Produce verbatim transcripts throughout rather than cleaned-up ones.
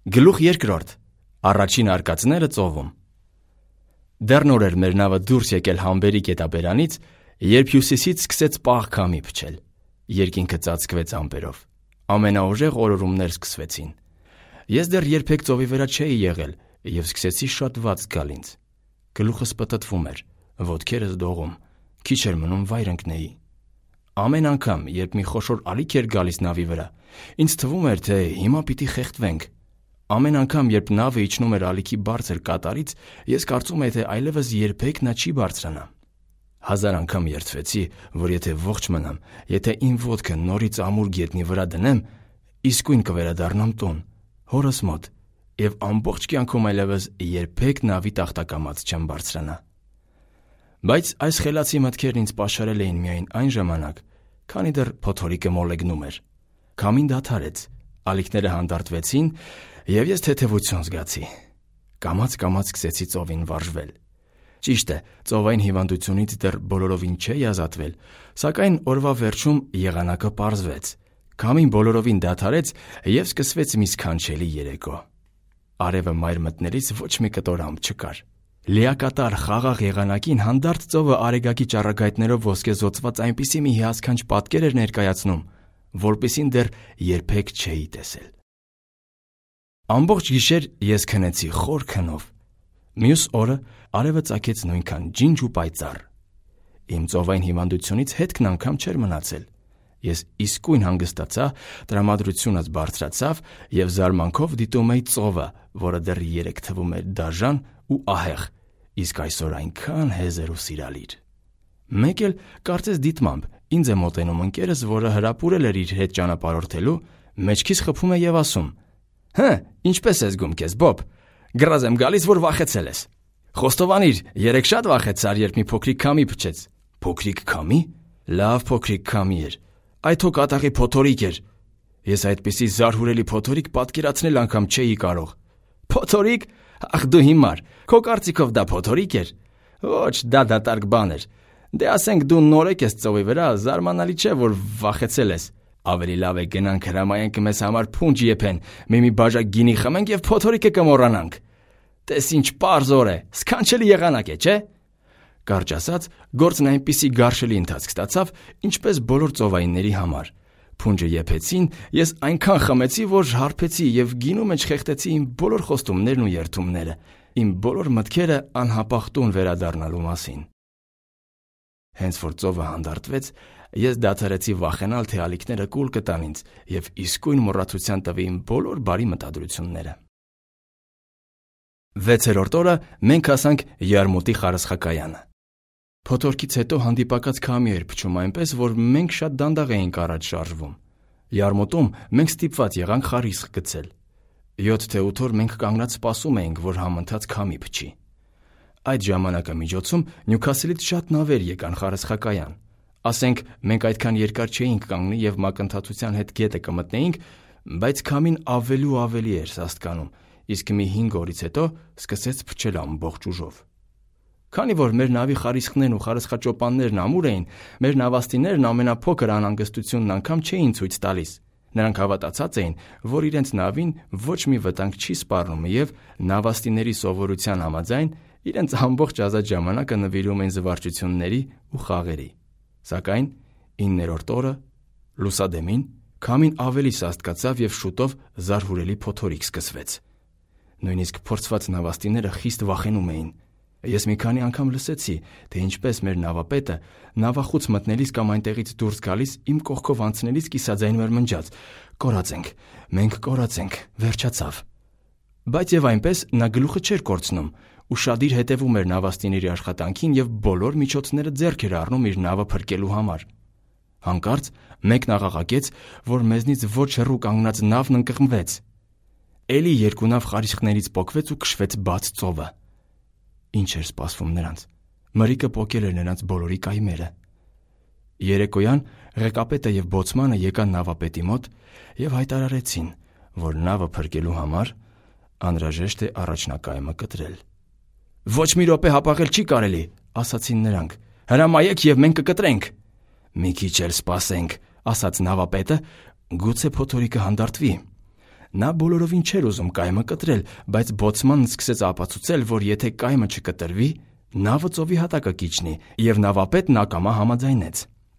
Գլուխ երկրորդ. Առաջին արկածները ծովում։ Դեռ նոր էր մեր նավը դուրս եկել Համբերի գետաբերանից, երբ հյուսիսից սկսեց պաղ քամի փչել։ Երկինքը ծածկվեց ամպերով։ Ամենաուժեղ օրորումներ սկսվեցին։ Ես դեռ երբեք ծովի վրա չէի եղել և սկսեցի շատ վատ զգալ ինձ։ Գլուխս պտտվում էր, ոտքերս դողում, քիչ էր մնում վայր ընկնեի։ Ամեն անգամ, երբ մի խոշոր ալիք էր գալիս նավի վրա, ինձ թվում էր, թե հիմա պիտի խեղդվենք։ Ամեն անգամ, երբ նավը իջնում էր ալիքի բարձր կատարից, ես կարծում էի, թե այլևս երբեք նա չի բարձրանա։ Հազար անգամ երդվեցի, որ եթե ողջ մնամ, եթե իմ ոտքը նորից ամուր գետնի վրա դնեմ, իսկույն կվերադառնամ տուն, հորս մոտ, և ամբողջ կյանքում այլևս երբեք նավի տախտակամած չեմ բարձրանա։ Բայց այս խելացի մտքերն ինձ պաշարել էին միայն այն ժամանակ, քանի դեռ փոթորիկը մոլեգնում էր։ Քամին դադարեց, ալիքները հանդարտվեցին, և ես թեթևություն զգացի։ Կամաց-կամաց սկսեցի ծովին վարժվել։ Ճիշտ է, ծովային հիվանդությունից դեռ բոլորովին չէի ազատվել, սակայն օրվա վերջում եղանակը պարզվեց։ Քամին բոլորովին դադարեց և սկսվեց մի սքանչելի երեկո։ Արևը մայր մտնելիս ոչ մի կտոր ամպ չկար։ Լիակատար խաղաղ եղանակին հանդարտ ծովը արեգակի ճառագայթներով ոսկեզօծված այնպիսի մի հիասքանչ պատկեր էր ներկայացնում, որպիսին դեռ երբեք չէի տեսել։ Ամբողջ գիշեր ես քնեցի խոր քնով։ Մյուս օրը արևը ծագեց նույնքան ջինջ ու պայծառ։ Իմ ծովային հիվանդությունից հետքն անգամ չէր մնացել։ Ես իսկույն հանգստացա, տրամադրությունս բարձրացավ և զարմանքով դիտում էի ծովը, որը դեռ երեկ թվում էր դաժան ու ահեղ, իսկ այսօր այնքան հեզր ու սիրալիր։ Մեկ էլ, կարծես դիտմամբ, ինձ է մոտենում ընկերս, որը հրապուրել էր իր հետ ճանապարհորդելու, մեջքից խփում է և ասում. «Հը, ինչպե՞ս ես զգում քեզ, Բոբ, գրազ եմ գալիս, որ վախեցել ես։ Խոստովանիր, երեկ շատ վախեցար, երբ մի փոքրիկ քամի փչեց»։ Փոքրիկ քամի։ Լավ փոքրիկ քամի էր։ Այդ հո կատաղի փոթորիկ էր։ Ես այդպիսի զարհուրելի փոթորիկ պատկերացնել անգամ չէի կարող։ Փոթորիկ։ Ախ դու հիմար, քո կարծիքով դա փոթորիկ էր։ Ոչ, դա դատարկ բան էր։ Դե ասենք դու նորեկ ես ծովի վրա, զարմանալի չէ, որ վախեցել ես։ Ավելի լավ է գնանք հրամայենք մեզ համար փունջ եփեն, մի-մի բաժակ գինի խմենք և փոթորիկը կմոռանանք։ Տես ինչ պարզ օր է, սքանչելի եղանակ է, չէ՞։ Կարճ ասած, գործն այնպիսի գարշելի ընթացք ստացավ, ինչպես բոլոր ծովայինների համար։ Փունջը եփեցին, ես այնքան խմեցի, որ հարբեցի և գինու մեջ խեղդեցի իմ բոլոր խոստումներն ու երդումները, իմ բոլոր մտքերը անհապաղ տուն վերադառնալու մասին։ Հենց որ ծովը հանդարտվեց, ես դադարեցի վախենալ, թե ալիքները կուլ կտան ինձ և իսկույն մոռացության տվի իմ բոլոր բարի մտադրությունները։ Վեցերորդ օրը մենք հասանք Յարմուտի խարսխակայանը։ Փոթորկից հետո հանդիպակաց քամի էր փչում այնպես, որ մենք շատ դանդաղ էինք առաջ շարժվում։ Յարմուտում մենք ստիպված եղանք խարիսխ գցել։ Յոթ թե ութ օր մենք կանգնած սպասում էինք, որ համընթաց քամի փչի։ Այդ ժամանակամիջոցում Նյուքասլից շատ նավեր եկան խարսխակայան։ Ասենք, մենք այդքան երկար չէինք կանգնի և մակընթացության հետ գետը կմտնեինք, բայց քամին ավելի ու ավելի էր սաստկանում, իսկ մի հինգ օրից հետո սկսեց փչել ամբողջ ուժով։ Քանի որ մեր նավի խարիսխներն ու խարսխաճոպաններն ամուր էին, մեր նավաստիներն ամենափոքր անհանգստությունն անգամ չէին ցույց տալիս։ Նրանք հավատացած էին, որ իրենց նավին ոչ մի վտանգ չի սպառնում և նավաստիների սովորության համաձայն իրենց ամբողջ ազատ ժամանակը նվիրում են զվարճությունների ու խաղերի։ Սակայն իններորդ օրը, լուսադեմին, քամին ավելի սաստկացավ և շուտով զարհուրելի փոթորիկ սկսվեց։ Նույնիսկ փորձված նավաստիները խիստ վախենում էին։ Ես մի քանի անգամ լսեցի, թե ինչպես մեր նավապետը նավախուց մտնելիս կամ այնտեղից դուրս գալիս իմ կողքով անցնելիս կիսաձայնում էր մնջաց. «Կորած ենք, մենք կորած ենք, վերջացավ»։ Բայց և այնպես նա գլուխը չէր կորցնում, ուշադիր հետևում էր նավաստիների աշխատանքին և բոլոր միջոցները ձեռք էր առնում իր նավը փրկելու համար։ Հանկարծ մեկն աղաղակեց, որ մեզնից ոչ հեռու կանգնած նավն ընկղմվեց։ Էլի երկու նավ խարիսխներից պոկվեց ու քշվեց բաց ծովը։ Ինչ էր սպասվում նրանց։ Մրրիկը պոկել էր նրանց բոլորի կայմերը։ Երեկոյան ղեկապետը և բոցմանը եկան նավապետի մոտ և հայտարարեցին, որ նավը փրկելու համար անհրաժեշտ է առաջնակայմը կտրել։ «Ոչ մի րոպե հապաղել չի կարելի», ասացին նրանք։ «Հրամայեք և մենք կկտրենք»։ «Մի քիչ էլ սպասենք», ասաց նավապետը, «գուցե փոթորիկը հանդարտվի»։ Նա բոլորովին չէր ուզում կայմը կտրել, բայց բոցմանն սկսեց ապացուցել, որ եթե կայմը չկտրվի, նավը ծովի հատակը կիջնի, եւ նավապետն ակամա համաձայնեց։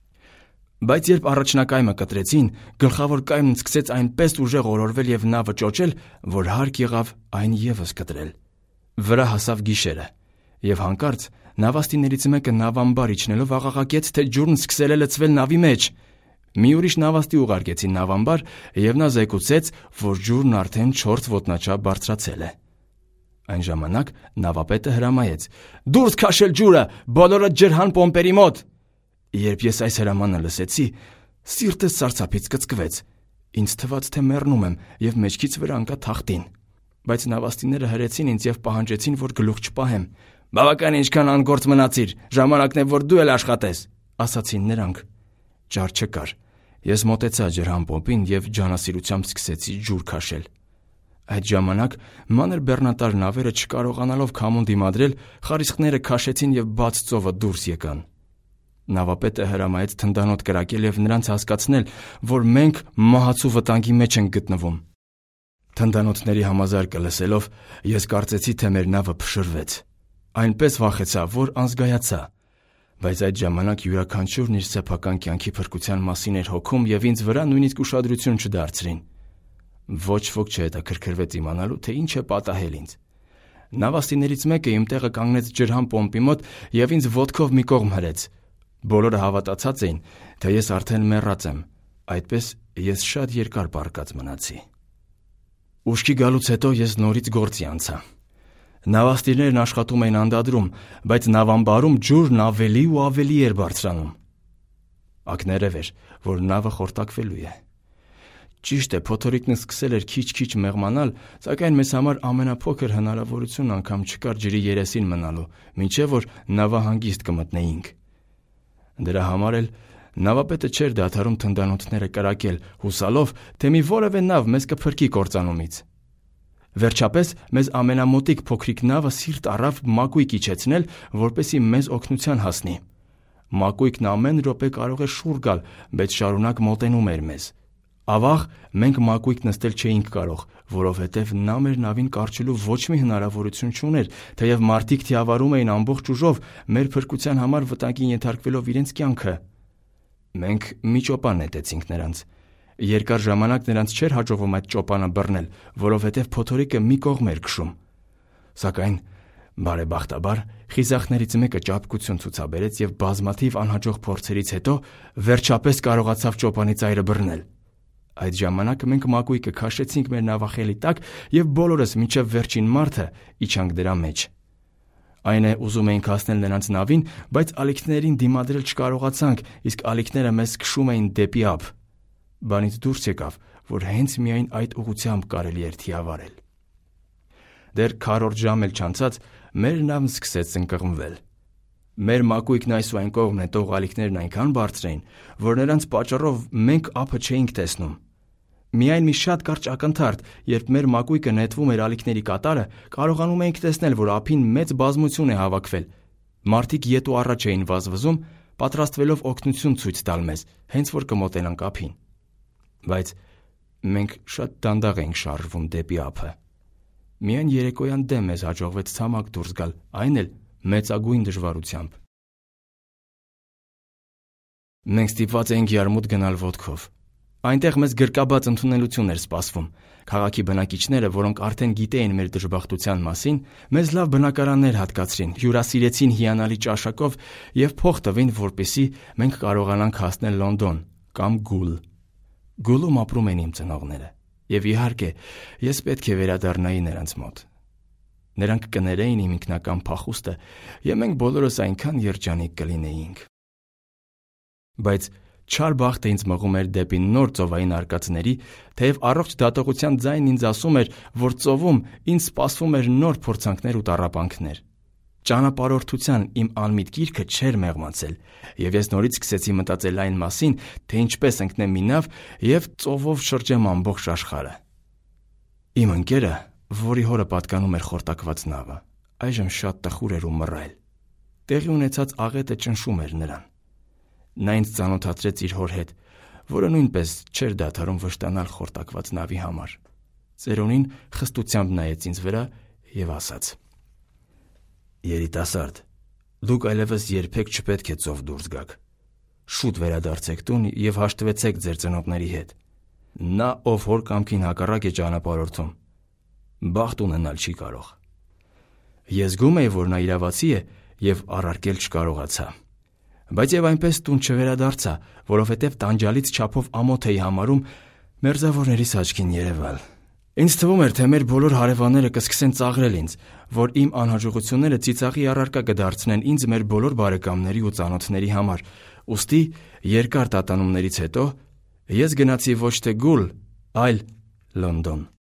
Բայց երբ առաջնակայմը կտրեցին, գլխավոր կայմն սկսեց այնպես ուժեղ օրորվել եւ նավը ճոճել, որ հարկ եղավ այն եւս կտրել։ Վրա հասավ գիշերը, եւ հանկարծ նավաստիներից մեկը նավամբար իջնելով աղաղակեց, թե ջուրն սկսել է լցվել նավի մեջ։ Մի ուրիշ նավաստի ուղարկեցին նավամբար, եւ նա զեկուցեց, որ ջուրն արդեն չորս ոտնաչափ բարձրացել է։ Այն ժամանակ նավապետը հրամայեց. «Դուրս քաշել ջուրը, բոլորը ջրհան պոմպերի մոտ»։ Երբ ես այս հրամանը լսեցի, սիրտս սարսափից կծկվեց։ Ինձ թվաց, թե մեռնում եմ, եւ մեջքից վրա ընկա թախտին։ Բայց նավաստիները հրեցին ինձ եւ պահանջեցին, որ գլուխ չպահեմ։ «Բավական ինչքան անգործ մնացիր, ժամանակն է, որ դու էլ աշխատես», ասացին նրանք։ Ճար չկար։ Ես մոտեցա ջրհան պոմպին եւ ջանասիրությամբ սկսեցի ջուր քաշել։ Այդ ժամանակ մանր բեռնատար նավերը չկարողանալով քամուն դիմադրել, խարիսխները քաշեցին եւ բաց ծովը դուրս եկան։ Նավապետը հրամայեց թնդանոթ կրակել եւ նրանց հասկացնել, որ մենք մահացու վտանգի մեջ ենք գտնվում։ Թնդանոթների համազարկը լսելով, ես կարծեցի, թե մեր նավը փշրվեց։ Այնպես վախեցա, որ անզգայացա։ Բայց այդ ժամանակ յուրաքանչյուրն իր սեփական կյանքի փրկության մասին էր հոգում եւ ինձ վրա նույնիսկ ուշադրություն չդարձրին։ Ոչ ոք չհետաքրքրվեց իմանալու, թե ինչ է պատահել ինձ։ Նավաստիներից մեկը իմ տեղը կանգնեց ջրհան պոմպի մոտ եւ ինձ ոտքով մի կողմ հրեց։ Բոլորը հավատացած էին, թե ես արդեն մեռած եմ։ Այդպես ես շատ երկար պառկած մնացի։ Ուշքի գալուց հետո ես նորից գործի անցա։ Նավաստիներն աշխատում էին անդադրում, բայց նավամբարում ջուրն ավելի ու ավելի էր բարձրանում։ Ակներև էր, որ նավը խորտակվելու է։ Ճիշտ է, փոթորիկն սկսել էր քիչ-քիչ մեղմանալ, սակայն մեզ համար ամենափոքր հնարավորությունն անգամ չկար ջրի երեսին մնալու, մինչև որ նավահանգիստ կմտնեինք։ Դրա համար էլ նավապետը չէր դադարում թնդանոթները կրակել, հուսալով, թե մի որևէ նավ մեզ կփրկի կործանումից։ Վերջապես մեզ ամենամոտիկ փոքրիկ նավը սիրտ առավ մակույկ իջեցնել, որպեսզի մեզ օգնության հասնի։ Մակույկն ամեն րոպե կարող է շուռ գալ, բայց շարունակ մոտենում էր մեզ։ Ավաղ մենք մակույկ նստել չէինք կարող, որովհետև նա մեր նավին կառչելու ոչ մի հնարավորություն չուներ, թեև մարդիկ թիավարում էին ամբողջ ուժով, մեր փրկության համար վտանգին ենթարկվելով իրենց կյանքը։ Մենք մի ճոպան նետեցինք նրանց։ Երկար ժամանակ նրանց չէր հաջողվում այդ ճոպանը բռնել, որովհետև փոթորիկը մի կողմ էր քշում։ Սակայն բարեբախտաբար խիզախներից մեկը ճապկություն ցուցաբերեց եւ բազմաթիվ անհաջող փորձերից հետո վերջապես կարողացավ ճոպանի ծայրը բռնել։ Այդ ժամանակ մենք մակույկը քաշեցինք մեր նավախելի տակ եւ բոլորս մինչեւ վերջին մարդը իջանք դրա մեջ։ Այն է, ուզում էինք հասնել նրանց նավին, բայց ալիքներին դիմադրել չկարողացանք, իսկ ալիքները մեզ քշում էին դեպի ափ։ Բանից դուրս եկավ, որ հենց միայն այդ ուղղությամբ կարելի էր թիավարել։ Դեռ քառորդ ժամ էլ չանցած մեր նավն սկսեց ընկղմվել։ Մեր մակույկն այս ու այն կողմն նետող ալիքներն այնքան բարձր էին, որ նրանց պատճառով մենք ափը չէինք տեսնում։ Միայն մի շատ կարճ ակնթարթ, երբ մեր մակույկը նետվում էր ալիքների կատարը, կարողանում էինք տեսնել, որ ափին մեծ բազմություն է հավաքվել։ Մարդիկ ետ ու առաջ էին վազվզում, պատրաստվելով օգնություն ցույց տալ մեզ, հենց որ կմոտենանք ափին։ Բայց մենք շատ դանդաղ էինք շարժվում դեպի ափը։ Միայն երեկոյան դեմ մեզ հաջողվեց ցամաք դուրս գալ, այն էլ մեծագույն դժվարությամբ։ Մենք ստիպված էինք ярմուտ գնալ ոտքով։ Այնտեղ մեզ գրկաբաց ընդունելություն էր սպասվում։ Քաղաքի բնակիչները, որոնք արդեն գիտեին մեր դժբախտության մասին, մեզ լավ բնակարաններ հատկացրին, հյուրասիրեցին հիանալի ճաշակով եւ փող տվին, որպեսզի մենք կարողանանք հասնել Լոնդոն կամ Գուլ։ Գուլում ապրում են իմ ծնողները, եւ իհարկե, ես պետք է վերադառնայի նրանց մոտ։ Նրանք կներեին իմ ինքնական փախուստը, եւ մենք բոլորս այնքան երջանիկ կլինեինք։ Բայց չար բախտը ինձ մղում էր դեպի նոր ծովային արկածների, թեև առողջ դատողության ձայնն ինձ ասում էր, որ ծովում ինձ սպասվում էր նոր փորձանքներ ու տառապանքներ։ Ճանապարհորդության իմ անմիտ գիրքը չէր մեղմացել, եւ ես նորից սկսեցի մտածել այն մասին, թե ինչպես ընկնեմ մի նավ եւ ծովով շրջեմ ամբողջ աշխարհը։ Իմ ընկերը, որի հորը պատկանում էր խորտակված նավը, այժմ շատ տխուր էր ու մռայլ։ Տեղի ունեցած աղետը ճնշում էր նրան։ Նա ինձ ծանոթացրեց իր հոր հետ, որը նույնպես չէր դադարում վշտանալ խորտակված նավի համար։ Ծերունին խստությամբ նայեց ինձ վրա և ասաց. «Երիտասարդ, դուք այլևս երբեք չպետք է ծով դուրս գաք։ Շուտ վերադարձեք տուն և հաշտվեցեք ձեր ծնոտների հետ։ Նա, ով հոր կամքին հակառակ է ճանապարհորդում, բախտ ունենալ չի կարող»։ Ես զգում էի, որ նա իրավացի է և առարկել չկարողացա։ Բայց և այնպես տուն չվերադարձա, որովհետև տանջալից չափով ամոթ էի համարում մերձավորներիս աչքին երևալ։ Ինձ թվում էր, թե մեր բոլոր հարևանները կսկսեն ծաղրել ինձ, որ իմ անհաջողությունները ծիծաղի առարկա կդարձնեն ինձ մեր բոլոր բարեկամների ու ծանոթների համար։ Ուստի երկար տատանումներից հետո ես գնացի ոչ թե Գուլ, այլ Լոնդոն։